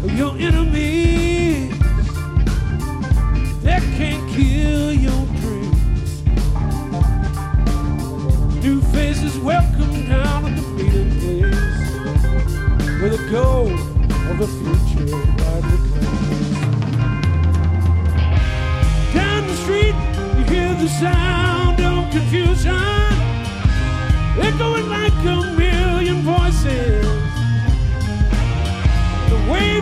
your enemies that can't kill your dreams. New faces welcome down at the meeting place where the goal of the future rightly claims. Down the street you hear the sound of confusion.